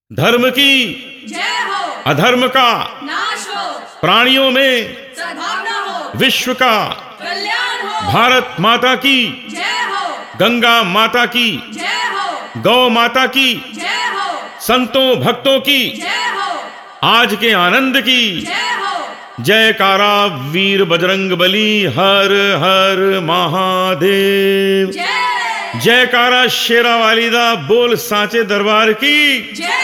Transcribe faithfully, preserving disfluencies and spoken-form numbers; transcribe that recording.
धर्म की जय हो, अधर्म का नाश हो, प्राणियों में सद्भावना हो, विश्व का कल्याण हो, भारत माता की जय हो, गंगा माता की जय हो, गौ माता की जय हो, संतों भक्तों की जय हो, आज के आनंद की जय हो, जयकारा वीर बजरंग बली हर हर महादेव जय जयकारा शेरा वाली दा बोल सांचे दरबार की जय